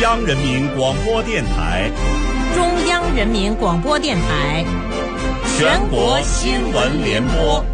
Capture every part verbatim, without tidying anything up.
央人民广播电台， 中央人民广播电台， 全国新闻联播。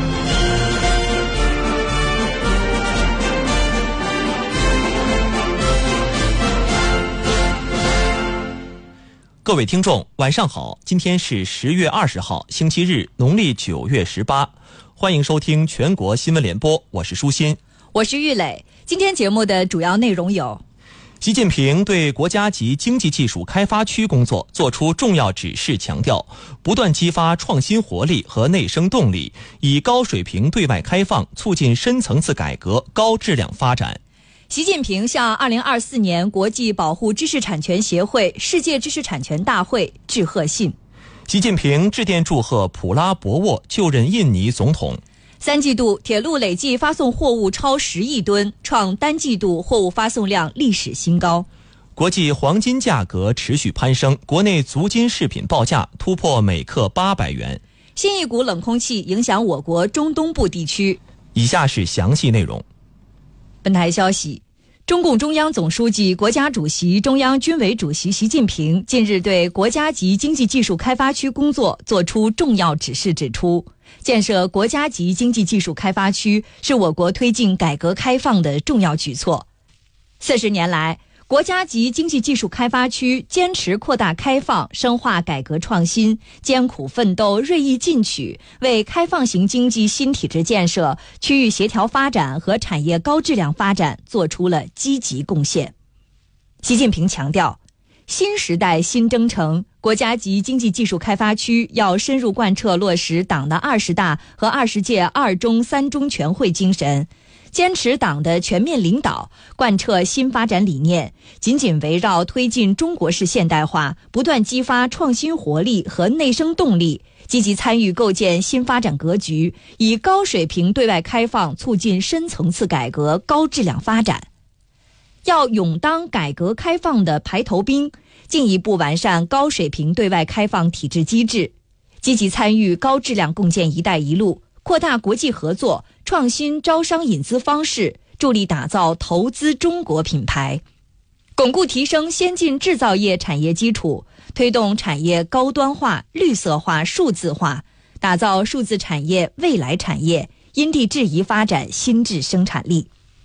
各位听众，晚上好！今天是十月二十号，星期日，农历九月十八。欢迎收听全国新闻联播，我是舒心， 我是玉磊。今天节目的主要内容有： 习近平对国家级经济技术开发区工作作出重要指示，强调不断激发创新活力和内生动力，以高水平对外开放促进深层次改革、高质量发展。 习近平向二零二四年国际保护知识产权协会世界知识产权大会致贺信。 习近平致电祝贺普拉博沃就任印尼总统。 三季度铁路累计发送货物超十亿吨，创单季度货物发送量历史新高。 国际黄金价格持续攀升，国内足金饰品报价突破每克八百元。 新一股冷空气影响我国中东部地区。 以下是详细内容。 本台消息，中共中央总书记、国家主席、中央军委主席习近平近日对国家级经济技术开发区工作作出重要指示，指出，建设国家级经济技术开发区是我国推进改革开放的重要举措。四十年来，国家级经济技术开发区坚持扩大开放、深化改革创新，艰苦奋斗、锐意进取，为开放型经济新体制建设、区域协调发展和产业高质量发展做出了积极贡献。习近平强调，新时代新征程，国家级经济技术开发区要深入贯彻落实党的二十大和二十届二中三中全会精神，坚持党的全面领导，贯彻新发展理念，紧紧围绕推进中国式现代化，不断激发创新活力和内生动力，积极参与构建新发展格局，以高水平对外开放促进深层次改革、高质量发展。要勇当改革开放的排头兵，进一步完善高水平对外开放体制机制，积极参与高质量共建“一带一路”，扩大国际合作，创新招商引资方式，助力打造投资中国品牌，巩固提升先进制造业产业基础，推动产业高端化、绿色化、数字化，打造数字产业未来产业，因地制宜发展新质生产力。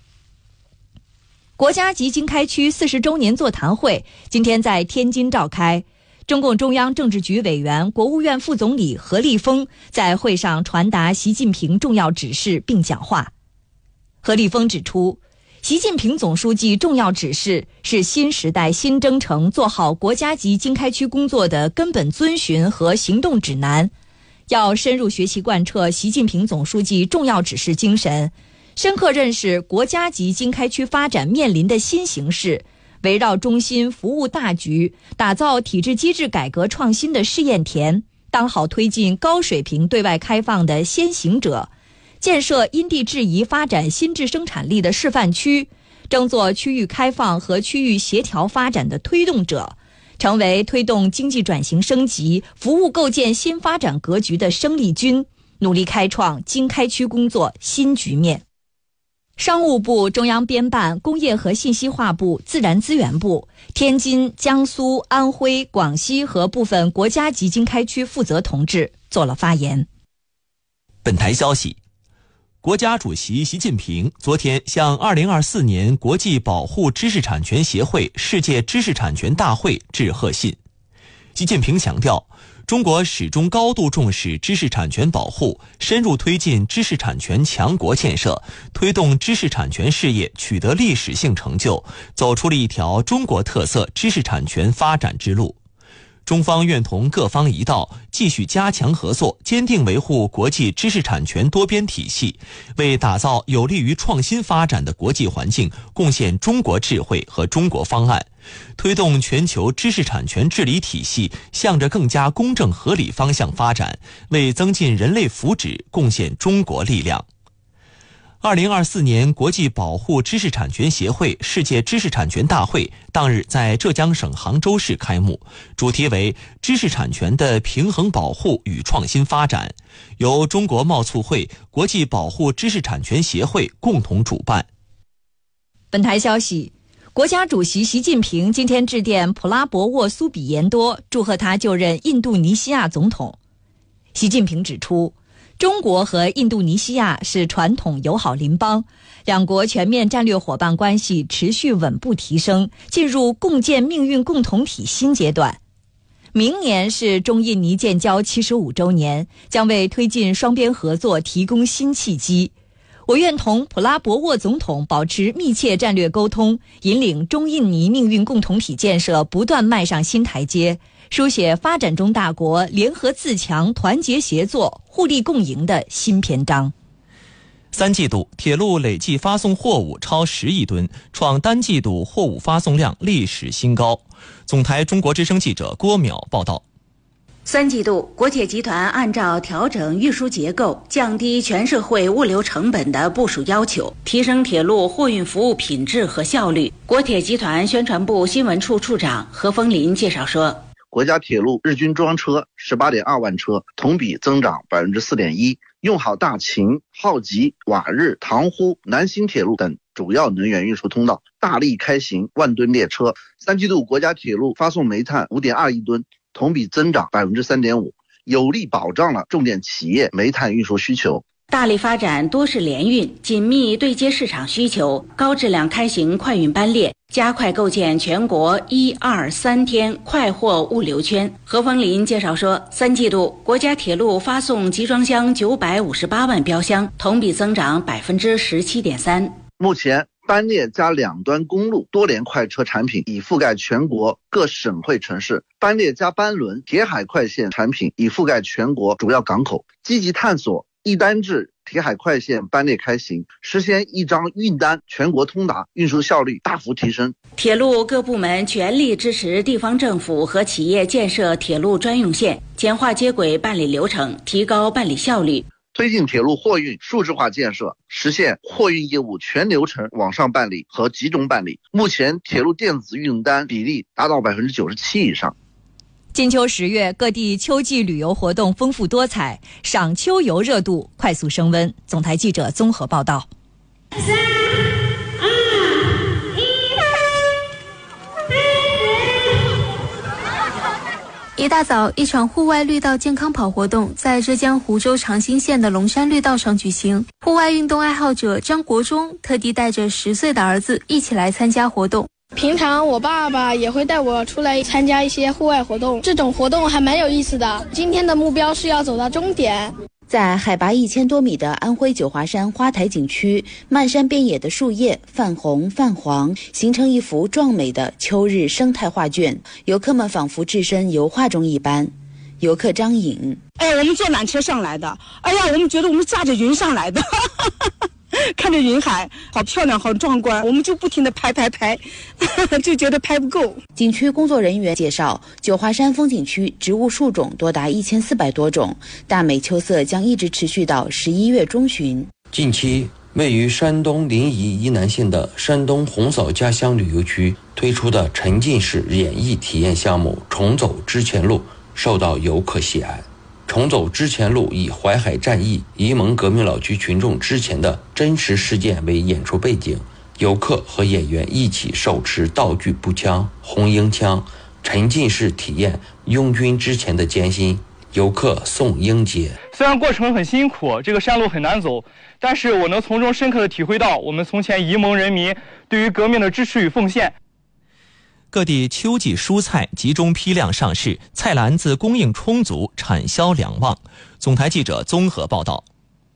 国家级经开区四十周年座谈会今天在天津召开，中共中央政治局委员、国务院副总理何立峰在会上传达习近平重要指示并讲话。何立峰指出，习近平总书记重要指示是新时代新征程做好国家级经开区工作的根本遵循和行动指南，要深入学习贯彻习近平总书记重要指示精神，深刻认识国家级经开区发展面临的新形势，围绕中心服务大局，打造体制机制改革创新的试验田，当好推进高水平对外开放的先行者，建设因地制宜发展新质生产力的示范区，争做区域开放和区域协调发展的推动者，成为推动经济转型升级、服务构建新发展格局的生力军，努力开创经开区工作新局面。商务部、中央编办、工业和信息化部、自然资源部、天津、江苏、安徽、广西和部分国家级经开区负责同志做了发言。 本台消息，国家主席习近平昨天向二零二四年国际保护知识产权协会世界知识产权大会致贺信。习近平强调，中国始终高度重视知识产权保护，深入推进知识产权强国建设，推动知识产权事业取得历史性成就，走出了一条中国特色知识产权发展之路。中方愿同各方一道，继续加强合作，坚定维护国际知识产权多边体系，为打造有利于创新发展的国际环境贡献中国智慧和中国方案，推动全球知识产权治理体系向着更加公正合理方向发展，为增进人类福祉贡献中国力量。二零二四年国际保护知识产权协会世界知识产权大会当日在浙江省杭州市开幕，主题为知识产权的平衡保护与创新发展，由中国贸促会、国际保护知识产权协会共同主办。 本台消息， 国家主席习近平今天致电普拉博沃苏比延多，祝贺他就任印度尼西亚总统。习近平指出，中国和印度尼西亚是传统友好邻邦，两国全面战略伙伴关系持续稳步提升，进入共建命运共同体新阶段。明年是中印尼建交七十五周年，将为推进双边合作提供新契机。我愿同普拉博沃总统保持密切战略沟通，引领中印尼命运共同体建设不断迈上新台阶，书写发展中大国联合自强、团结协作、互利共赢的新篇章。 三季度铁路累计发送货物超十亿吨，创单季度货物发送量历史新高。总台中国之声记者郭淼报道。 三季度，国铁集团按照调整运输结构、降低全社会物流成本的部署要求，提升铁路货运服务品质和效率。国铁集团宣传部新闻处处长何风林介绍说， 国家铁路日均装车 十八点二万车，同比增长 百分之四点一， 用好大秦、浩吉、瓦日、塘沽、南新铁路等主要能源运输通道，大力开行万吨列车。三季度国家铁路发送煤炭 五点二亿吨，同比增长 百分之三点五， 有力保障了重点企业煤炭运输需求。 大力发展多式联运，紧密对接市场需求，高质量开行快运班列，加快构建全国一二三天快货物流圈。何风林介绍说，三季度国家铁路发送集装箱九百五十八万标箱，同比增长 百分之十七点三。 目前班列加两端公路多联快车产品已覆盖全国各省会城市，班列加班轮铁海快线产品已覆盖全国主要港口，积极探索一单制铁海快线班列开行，实现一张运单全国通达，运输效率大幅提升。 铁路各部门全力支持地方政府和企业建设铁路专用线，简化接轨办理流程，提高办理效率， 推进铁路货运数字化建设，实现货运业务全流程网上办理和集中办理。目前铁路电子运单比例达到 百分之九十七 以上。 金秋十月，各地秋季旅游活动丰富多彩，赏秋游热度快速升温。总台记者综合报道。三二一，一大早，一场户外绿道健康跑活动在浙江湖州长兴县的龙山绿道上举行。户外运动爱好者张国忠特地带着十岁的儿子一起来参加活动。 平常我爸爸也会带我出来参加一些户外活动，这种活动还蛮有意思的。今天的目标是要走到终点。 在海拔一千多米的安徽九华山花台景区，漫山遍野的树叶泛红泛黄，形成一幅壮美的秋日生态画卷，游客们仿佛置身油画中一般。游客张颖， 哎，我们坐缆车上来的，哎呀，我们觉得我们驾着云上来的看着云海好漂亮好壮观，我们就不停地拍拍拍就觉得拍不够。 景区工作人员介绍，九华山风景区植物树种多达一千四百多种，大美秋色将一直持续到十一月中旬。 近期位于山东临沂沂南县的山东红嫂家乡旅游区推出的沉浸式演艺体验项目重走之前路受到游客喜爱。重走之前路以淮海战役、沂蒙革命老区群众之前的真实事件为演出背景，游客和演员一起手持道具步枪、红缨枪，沉浸式体验拥军之前的艰辛。游客宋英杰， 虽然过程很辛苦，这个山路很难走，但是我能从中深刻地体会到我们从前沂蒙人民对于革命的支持与奉献。 各地秋季蔬菜集中批量上市，菜篮子供应充足，产销两旺。总台记者综合报道。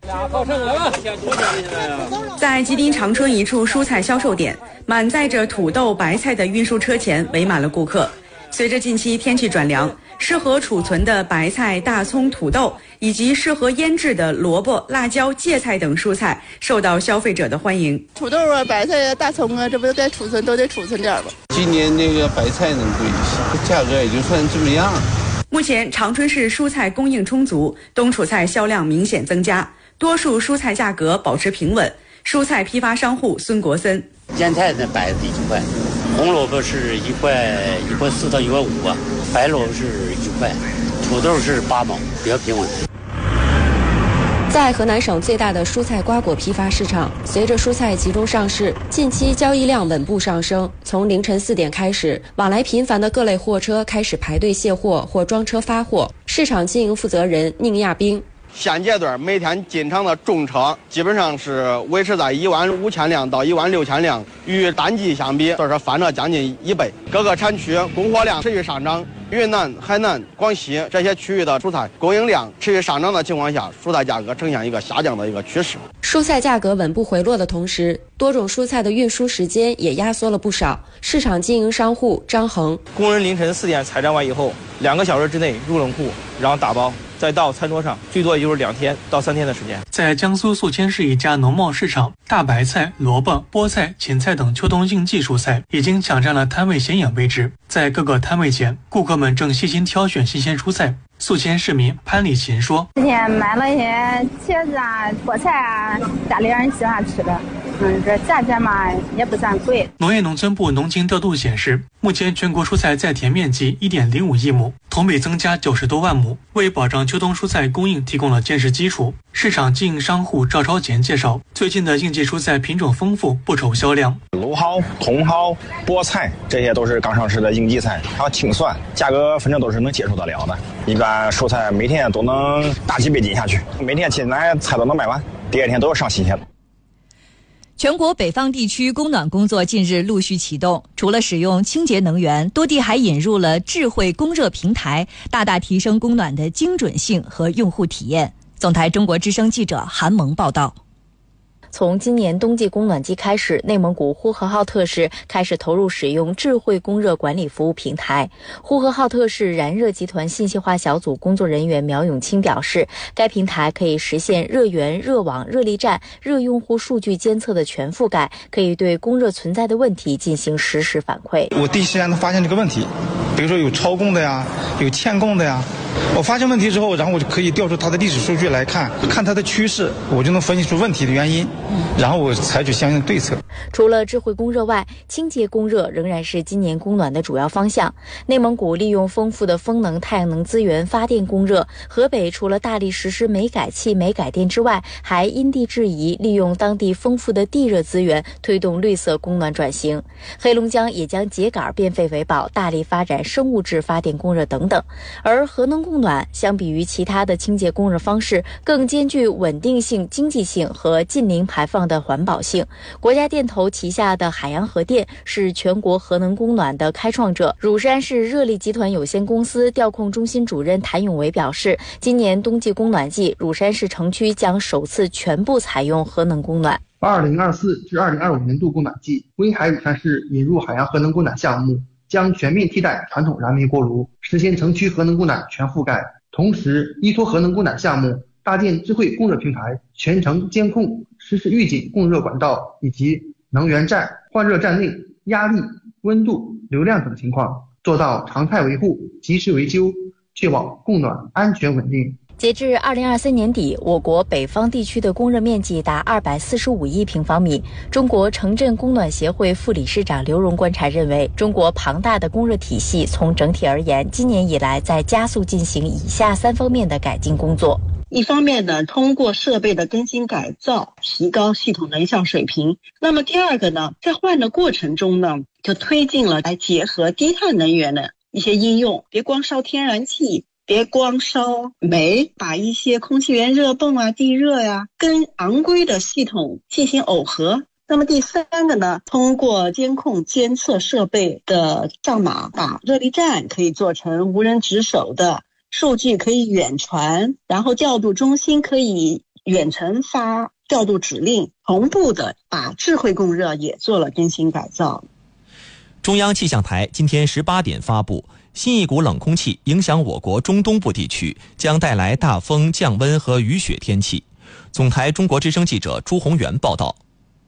在吉林长春一处蔬菜销售点，满载着土豆、白菜的运输车前围满了顾客。随着近期天气转凉，适合储存的白菜、大葱、土豆，以及适合腌制的萝卜、辣椒、芥菜等蔬菜受到消费者的欢迎。 土豆啊、白菜啊、大葱啊，这不都该储存都得储存点吧。 今年那个白菜能贵一些，价格也就算这么样。 目前长春市蔬菜供应充足，冬储菜销量明显增加，多数蔬菜价格保持平稳。蔬菜批发商户孙国森， 腌菜呢摆一块，红萝卜是一块一块四到一块五吧，白萝卜是一块，土豆是八毛，比较平稳。 在河南省最大的蔬菜瓜果批发市场，随着蔬菜集中上市，近期交易量稳步上升。从凌晨四点开始，往来频繁的各类货车开始排队卸货或装车发货。市场经营负责人宁亚兵。 现阶段每天进场的重车基本上是维持在一万五千辆到一万六千辆，与单季相比，就是翻了将近一倍。各个产区供货量持续上涨，云南、海南、广西这些区域的蔬菜供应量持续上涨的情况下，蔬菜价格呈现一个下降的一个趋势。 蔬菜价格稳步回落的同时，多种蔬菜的运输时间也压缩了不少。市场经营商户张恒， 工人凌晨四点采摘完以后，两个小时之内入冷库，然后打包，再到餐桌上，最多也就是两天到三天的时间。 在江苏宿迁市一家农贸市场，大白菜、萝卜、菠菜、芹菜等秋冬应季蔬菜已经抢占了摊位显眼位置。在各个摊位前，顾客们正细心挑选新鲜蔬菜。宿迁市民潘丽琴说：“ 之前买了一些茄子啊、菠菜啊，家里人喜欢吃的。嗯，这价钱嘛也不算贵。” 农业农村部农情调度显示，目前全国蔬菜在田面积 一点零五亿亩，同比增加九十多万亩，为保障秋冬蔬菜供应提供了坚实基础。市场经营商户赵超前介绍，最近的应季蔬菜品种丰富，不愁销量。 芦蒿、茼蒿、菠菜这些都是刚上市的应季菜，还有青蒜，价格反正都是能接受得了的。一般蔬菜每天都能大几倍斤下去，每天进来菜都能卖完，第二天都要上新鲜的。 全国北方地区供暖工作近日陆续启动，除了使用清洁能源，多地还引入了智慧供热平台，大大提升供暖的精准性和用户体验。总台中国之声记者韩萌报道。 从今年冬季供暖季开始，内蒙古呼和浩特市开始投入使用智慧供热管理服务平台。呼和浩特市燃热集团信息化小组工作人员苗永清表示，该平台可以实现热源、热网、热力站、热用户数据监测的全覆盖，可以对供热存在的问题进行实时反馈。 我第一时间能发现这个问题，比如说有超供的呀，有欠供的呀。我发现问题之后，然后我就可以调出它的历史数据来看，看它的趋势，我就能分析出问题的原因，然后我采取相应的对策。 除了智慧供热外，清洁供热仍然是今年供暖的主要方向。内蒙古利用丰富的风能、太阳能资源发电供热，河北除了大力实施煤改气、煤改电之外，还因地制宜，利用当地丰富的地热资源，推动绿色供暖转型。黑龙江也将秸秆变废为宝，大力发展生物质发电供热等等。而核能供暖相比于其他的清洁供热方式，更兼具稳定性、经济性和近零排放的环保性。国家电投旗下的海洋核电是全国核能供暖的开创者。乳山市热力集团有限公司调控中心主任谭永维表示，今年冬季供暖季，乳山市城区将首次全部采用核能供暖。 二零二四至二零二五年度供暖季，威海乳山市引入海洋核能供暖项目，将全面替代传统燃煤锅炉，实现城区核能供暖全覆盖。同时，依托核能供暖项目，搭建智慧供热平台，全程监控、实时预警供热管道以及能源站、换热站内压力、温度、流量等情况，做到常态维护、及时维修，确保供暖安全稳定。 截至二零二三年底，我国北方地区的供热面积达二百四十五亿平方米。中国城镇供暖协会副理事长刘荣观察认为，中国庞大的供热体系从整体而言，今年以来在加速进行以下三方面的改进工作。 一方面呢，通过设备的更新改造，提高系统能效水平。那么第二个呢，在换的过程中呢，就推进了来结合低碳能源的一些应用，别光烧天然气，别光烧煤，把一些空气源热泵啊、地热呀、啊，跟昂贵的系统进行耦合。那么第三个呢，通过监控监测设备的上码，把热力站可以做成无人值守的，数据可以远传，然后调度中心可以远程发调度指令，同步的把智慧供热也做了更新改造。 中央气象台今天十八点发布，新一股冷空气影响我国中东部地区，将带来大风、降温和雨雪天气。总台中国之声记者朱宏元报道。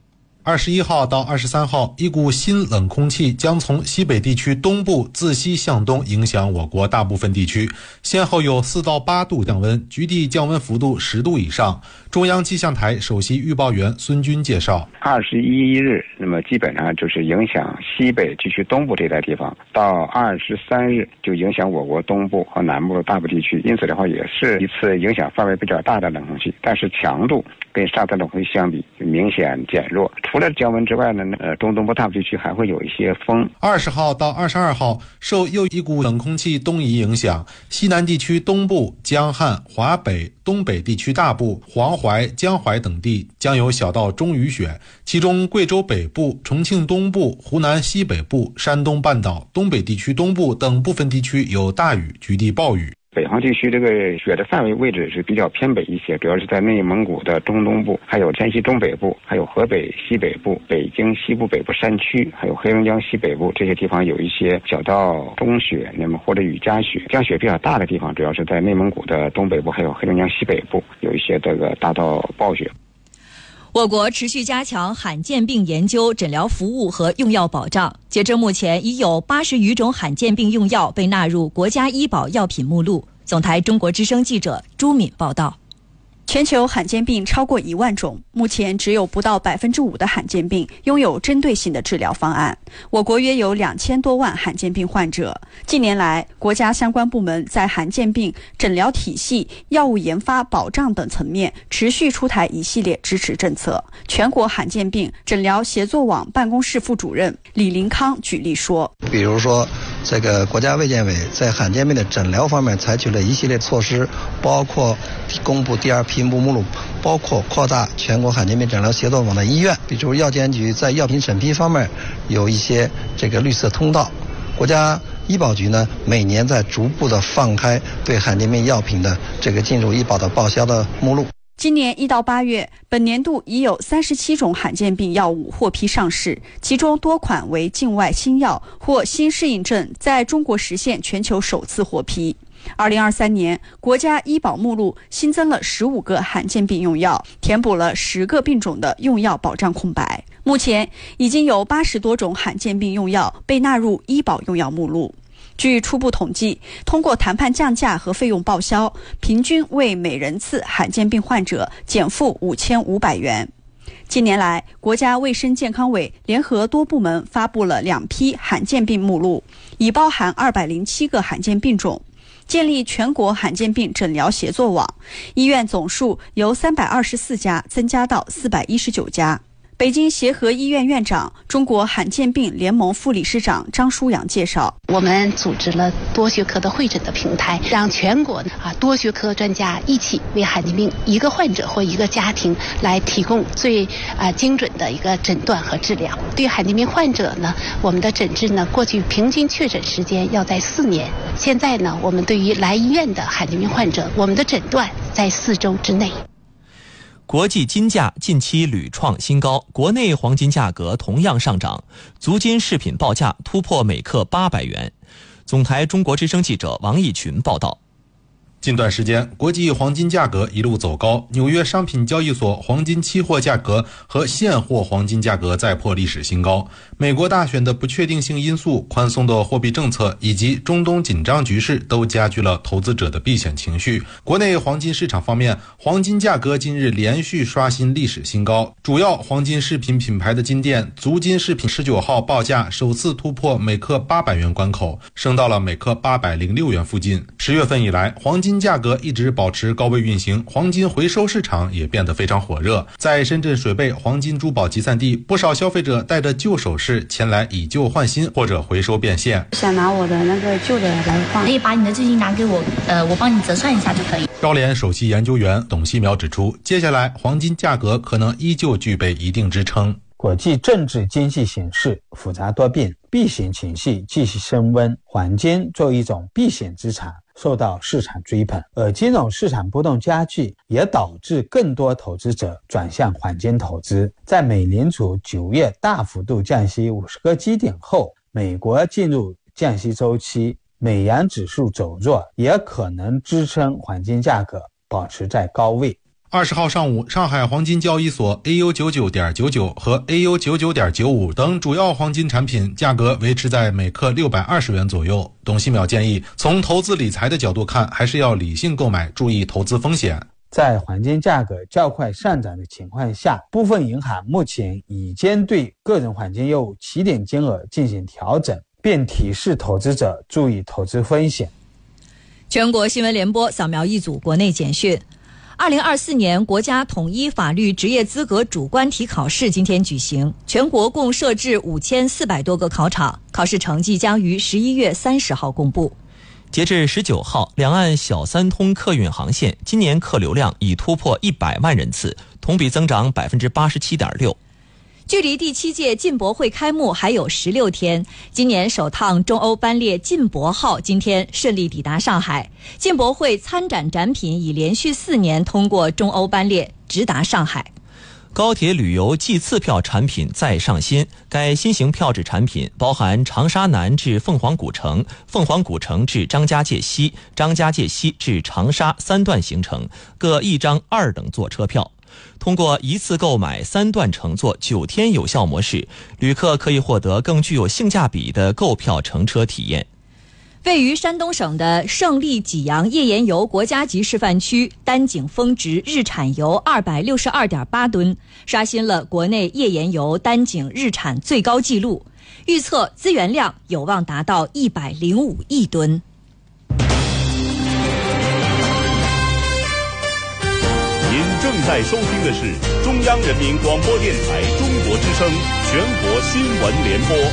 二十一号到二十三号，一股新冷空气将从西北地区东部自西向东影响我国大部分地区，先后有四到八度降温，局地降温幅度十度以上。中央气象台首席预报员孙军介绍， 二十一日，那么基本上就是影响西北地区东部这一带地方，到二十三日就影响我国东部和南部的大部地区，因此的话也是一次影响范围比较大的冷空气，但是强度跟上次冷空气相比明显减弱。除了降温之外呢，呃，中东部大部地区还会有一些风。 二十号到二十二号，受又一股冷空气东移影响，西南地区东部、江汉、华北、东北地区大部、黄淮、江淮等地将有小到中雨雪，其中贵州北部、重庆东部、湖南西北部、山东半岛、东北地区东部等部分地区有大雨，局地暴雨。 北方地区这个雪的范围位置是比较偏北一些，主要是在内蒙古的中东部，还有山西中北部，还有河北西北部、北京西部北部山区，还有黑龙江西北部这些地方有一些小到中雪，那么或者雨夹雪。降雪比较大的地方主要是在内蒙古的东北部，还有黑龙江西北部有一些这个大到暴雪。 我国持续加强罕见病研究、诊疗服务和用药保障。截至目前，已有八十余种罕见病用药被纳入国家医保药品目录。总台中国之声记者朱敏报道。 全球罕见病超过一万种，目前只有不到百分之五的罕见病拥有针对性的治疗方案。我国约有两千多万罕见病患者。近年来，国家相关部门在罕见病诊疗体系、药物研发、保障等层面持续出台一系列支持政策。全国罕见病诊疗协作网办公室副主任李林康举例说， 比如说，这个国家卫健委在罕见病的诊疗方面采取了一系列措施，包括公布第二批目录，包括扩大全国罕见病诊疗协作网的医院，比如药监局在药品审批方面有一些这个绿色通道。国家医保局呢，每年在逐步的放开对罕见病药品的这个进入医保的报销的目录。 今年一到八月，本年度已有三十七种罕见病药物获批上市，其中多款为境外新药或新适应症，在中国实现全球首次获批。二零二三年，国家医保目录新增了十五个罕见病用药，填补了十个病种的用药保障空白。目前已经有八十多种罕见病用药被纳入医保用药目录。据初步统计，通过谈判降价和费用报销，平均为每人次罕见病患者减负五千五百元。近年来，国家卫生健康委联合多部门发布了两批罕见病目录，已包含二百零七个罕见病种。建立全国罕见病诊疗协作网，医院总数由三百二十四家增加到四百一十九家。北京协和医院院长、中国罕见病联盟副理事长张舒阳介绍， 我们组织了多学科的会诊的平台，让全国啊多学科专家一起为罕见病一个患者或一个家庭来提供最啊精准的一个诊断和治疗。对罕见病患者呢，我们的诊治呢，过去平均确诊时间要在四年，现在呢，我们对于来医院的罕见病患者，我们的诊断在四周之内。 国际金价近期屡创新高，国内黄金价格同样上涨，足金饰品报价突破每克八百元。总台中国之声记者王义群报道。 近段时间，国际黄金价格一路走高，纽约商品交易所黄金期货价格和现货黄金价格再破历史新高。美国大选的不确定性因素、宽松的货币政策以及中东紧张局势都加剧了投资者的避险情绪。国内黄金市场方面，黄金价格近日连续刷新历史新高，主要黄金饰品品牌的金店足金饰品十九号报价首次突破每克八百元关口，升到了每克八百零六元附近。十月份以来，黄金价格一直保持高位运行，黄金回收市场也变得非常火热。在深圳水贝黄金珠宝集散地，不少消费者带着旧首饰前来以旧换新或者回收变现。 想拿我的那个旧的来换，可以把你的最近拿给我，呃，我帮你折算一下就可以。 高联首席研究员董希苗指出，接下来黄金价格可能依旧具备一定支撑。 国际政治经济形势复杂多变，避险情绪继续升温，黄金作为一种避险资产受到市场追捧，而金融市场波动加剧，也导致更多投资者转向黄金投资。在美联储九月大幅度降息五十个基点后，美国进入降息周期，美元指数走弱，也可能支撑黄金价格保持在高位。 二十号上午，上海黄金交易所 A U 九十九点九九 和 A U 九十九点九五 等主要黄金产品价格维持在每克六百二十元左右。董希淼建议，从投资理财的角度看，还是要理性购买，注意投资风险。 在黄金价格较快上涨的情况下，部分银行目前已经对个人黄金业务起点金额进行调整，并提示投资者注意投资风险。 全国新闻联播扫描一组国内简讯。二零二四年国家统一法律职业资格主观题考试今天举行，全国共设置五千四百多个考场，考试成绩将于十一月三十号公布。 截至十九号，两岸小三通客运航线今年客流量已突破一百万人次，同比增长百分之八十七点六。 距离第七届进博会开幕还有十六天，今年首趟中欧班列进博号今天顺利抵达上海。进博会参展展品已连续四年通过中欧班列直达上海。 高铁旅游季次票产品再上新，该新型票制产品包含长沙南至凤凰古城、凤凰古城至张家界西、张家界西至长沙三段行程，各一张二等座车票。通过一次购买三段乘坐九天有效模式，旅客可以获得更具有性价比的购票乘车体验。 位于山东省的胜利济阳页岩油国家级示范区丹景峰值日产油 二百六十二点八吨，刷新了国内页岩油丹景日产最高纪录，预测资源量有望达到一百零五亿吨。 您正在收听的是中央人民广播电台中国之声全国新闻联播。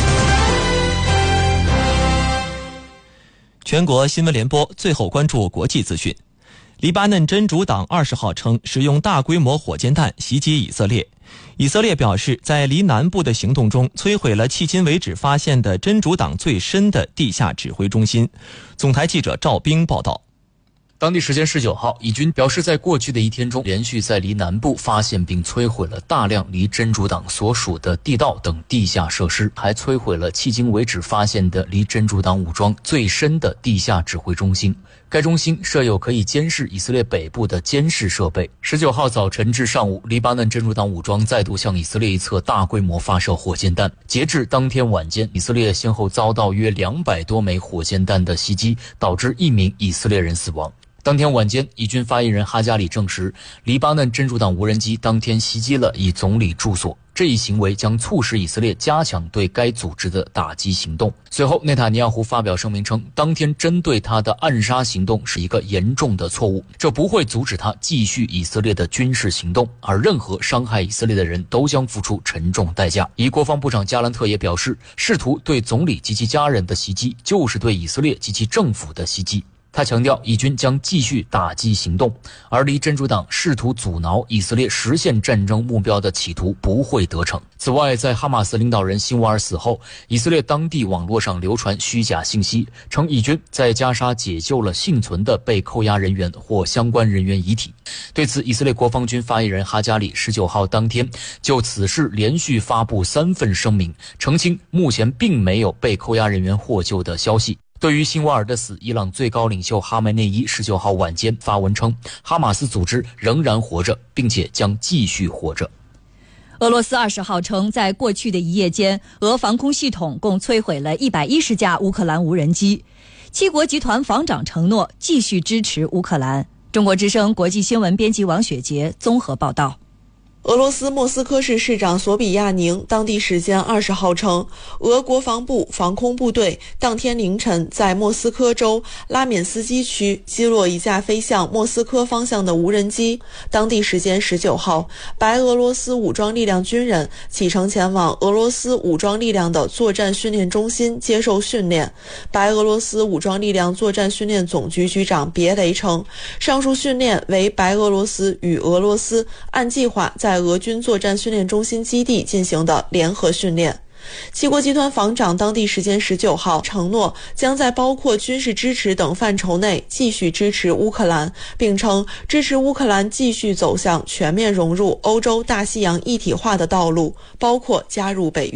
全国新闻联播最后关注国际资讯。黎巴嫩真主党二十号称使用大规模火箭弹袭击以色列。以色列表示，在离南部的行动中摧毁了迄今为止发现的真主党最深的地下指挥中心。总台记者赵兵报道。 当地时间十九号，以军表示，在过去的一天中，连续在离南部发现并摧毁了大量离真主党所属的地道等地下设施，还摧毁了迄今为止发现的离真主党武装最深的地下指挥中心。该中心设有可以监视以色列北部的监视设备。十九号早晨至上午，黎巴嫩真主党武装再度向以色列一侧大规模发射火箭弹。截至当天晚间，以色列先后遭到约两百多枚火箭弹的袭击，导致一名以色列人死亡。当天晚间，以军发言人哈加里证实，黎巴嫩真主党无人机当天袭击了以总理住所，这一行为将促使以色列加强对该组织的打击行动。随后，内塔尼亚胡发表声明称，当天针对他的暗杀行动是一个严重的错误，这不会阻止他继续以色列的军事行动，而任何伤害以色列的人都将付出沉重代价。以国防部长加兰特也表示，试图对总理及其家人的袭击就是对以色列及其政府的袭击。他强调，以军将继续打击行动，而离真主党试图阻挠以色列实现战争目标的企图不会得逞。此外，在哈马斯领导人辛瓦尔死后，以色列当地网络上流传虚假信息，称以军在加沙解救了幸存的被扣押人员或相关人员遗体。对此，以色列国防军发言人哈加里十九号当天就此事连续发布三份声明，澄清目前并没有被扣押人员获救的消息。对于辛瓦尔的死，伊朗最高领袖哈梅内伊十九号晚间发文称，哈马斯组织仍然活着，并且将继续活着。 俄罗斯二十号称，在过去的一夜间，俄防空系统共摧毁了一百一十架乌克兰无人机。七国集团防长承诺继续支持乌克兰。中国之声国际新闻编辑王雪杰综合报道。 俄罗斯莫斯科市市长索比亚宁当地时间二十号称，俄国防部防空部队当天凌晨在莫斯科州拉缅斯基区击落一架飞向莫斯科方向的无人机。当地时间十九号，白俄罗斯武装力量军人启程前往俄罗斯武装力量的作战训练中心接受训练。白俄罗斯武装力量作战训练总局局长别雷称，上述训练为白俄罗斯与俄罗斯按计划在俄军作战训练中心基地进行的联合训练。七国集团防长当地时间十九号承诺，将在包括军事支持等范畴内继续支持乌克兰，并称支持乌克兰继续走向全面融入欧洲大西洋一体化的道路，包括加入北约。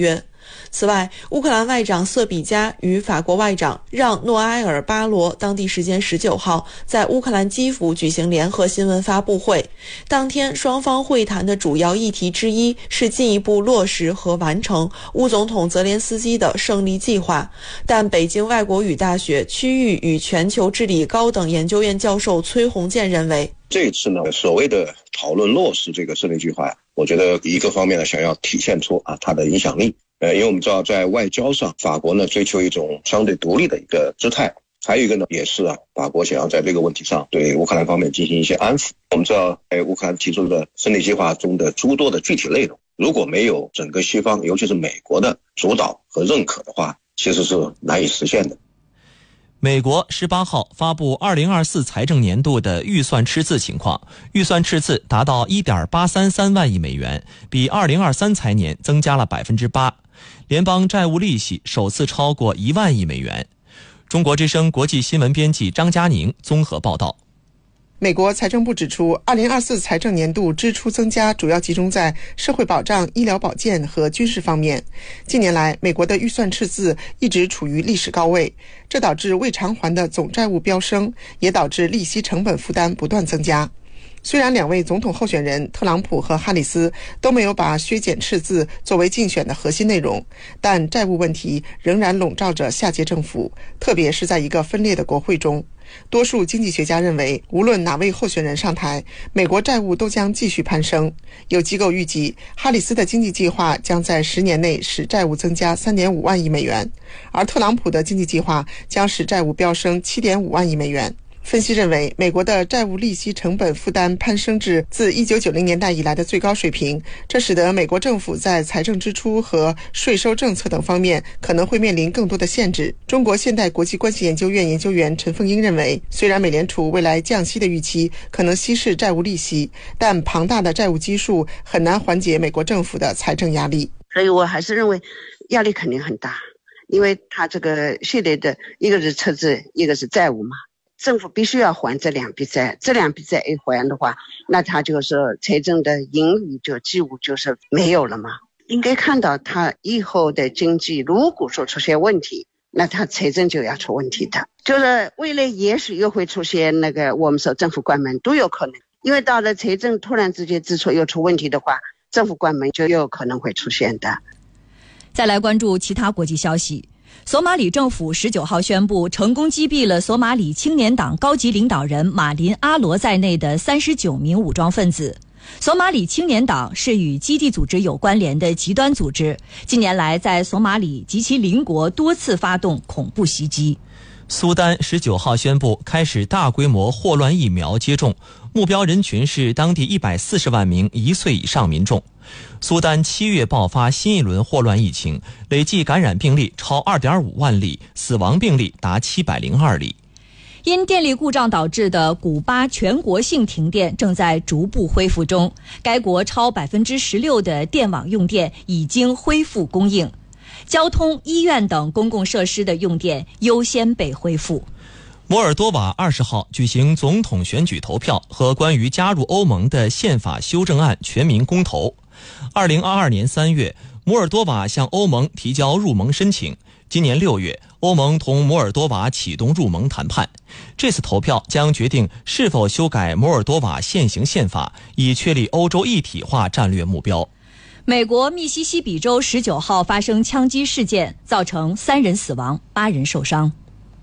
此外，乌克兰外长瑟比加与法国外长让诺埃尔巴罗当地时间十九号在乌克兰基辅举行联合新闻发布会。当天，双方会谈的主要议题之一是进一步落实和完成乌总统泽连斯基的胜利计划。但北京外国语大学区域与全球治理高等研究院教授崔洪建认为， 这一次呢，所谓的讨论落实这个胜利计划，我觉得一个方面呢，想要体现出啊它的影响力。呃，因为我们知道在外交上，法国呢追求一种相对独立的一个姿态，还有一个呢，也是啊，法国想要在这个问题上对乌克兰方面进行一些安抚。我们知道，在乌克兰提出的胜利计划中的诸多的具体内容，如果没有整个西方，尤其是美国的主导和认可的话，其实是难以实现的。 美国十八号发布二零二四财政年度的预算赤字情况，预算赤字达到 一点八三三万亿美元，比二零二三财年增加了 百分之八， 联邦债务利息首次超过一万亿美元。中国之声国际新闻编辑张佳宁综合报道。 美国财政部指出，二零二四财政年度支出增加主要集中在社会保障、医疗保健和军事方面。近年来，美国的预算赤字一直处于历史高位，这导致未偿还的总债务飙升，也导致利息成本负担不断增加。虽然两位总统候选人特朗普和哈里斯都没有把削减赤字作为竞选的核心内容，但债务问题仍然笼罩着下届政府，特别是在一个分裂的国会中。多数经济学家认为，无论哪位候选人上台，美国债务都将继续攀升。有机构预计，哈里斯的经济计划将在十年内使债务增加 三点五万亿美元，而特朗普的经济计划将使债务飙升 七点五万亿美元。分析认为，美国的债务利息成本负担攀升至自一九九零年代以来的最高水平，这使得美国政府在财政支出和税收政策等方面可能会面临更多的限制。中国现代国际关系研究院研究员陈凤英认为，虽然美联储未来降息的预期可能稀释债务利息，但庞大的债务基数很难缓解美国政府的财政压力。 所以我还是认为压力肯定很大，因为它这个系列的一个是赤字，一个是债务嘛。政府必须要还这两笔债，这两笔债一还的话，那他就是财政的盈余就几乎就是没有了嘛。应该看到他以后的经济如果说出现问题，那他财政就要出问题的，就是未来也许又会出现那个我们说政府关门都有可能，因为到了财政突然之间支出又出问题的话，政府关门就有可能会出现的。 再来关注其他国际消息。索马里政府十九号宣布，成功击毙了索马里青年党高级领导人马林阿罗在内的三十九名武装分子。索马里青年党是与基地组织有关联的极端组织，近年来在索马里及其邻国多次发动恐怖袭击。 苏丹十九号宣布开始大规模霍乱疫苗接种，目标人群是当地一百四十万名一岁以上民众。苏丹七月爆发新一轮霍乱疫情，累计感染病例超 二点五万例，死亡病例达七百零二例。 因电力故障导致的古巴全国性停电正在逐步恢复中，该国超 百分之十六 的电网用电已经恢复供应，交通、医院等公共设施的用电优先被恢复。 摩尔多瓦二十号举行总统选举投票和关于加入欧盟的宪法修正案全民公投。二零二二年三月，摩尔多瓦向欧盟提交入盟申请。今年六月，欧盟同摩尔多瓦启动入盟谈判。这次投票将决定是否修改摩尔多瓦现行宪法，以确立欧洲一体化战略目标。 美国密西西比州十九号发生枪击事件，造成三人死亡，八人受伤。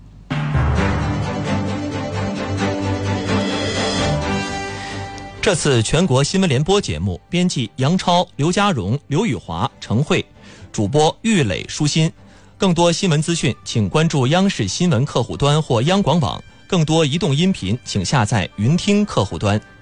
这次全国新闻联播节目编辑杨超、刘家荣、刘宇华、程慧，主播玉磊、舒心。更多新闻资讯请关注央视新闻客户端或央广网，更多移动音频请下载云听客户端。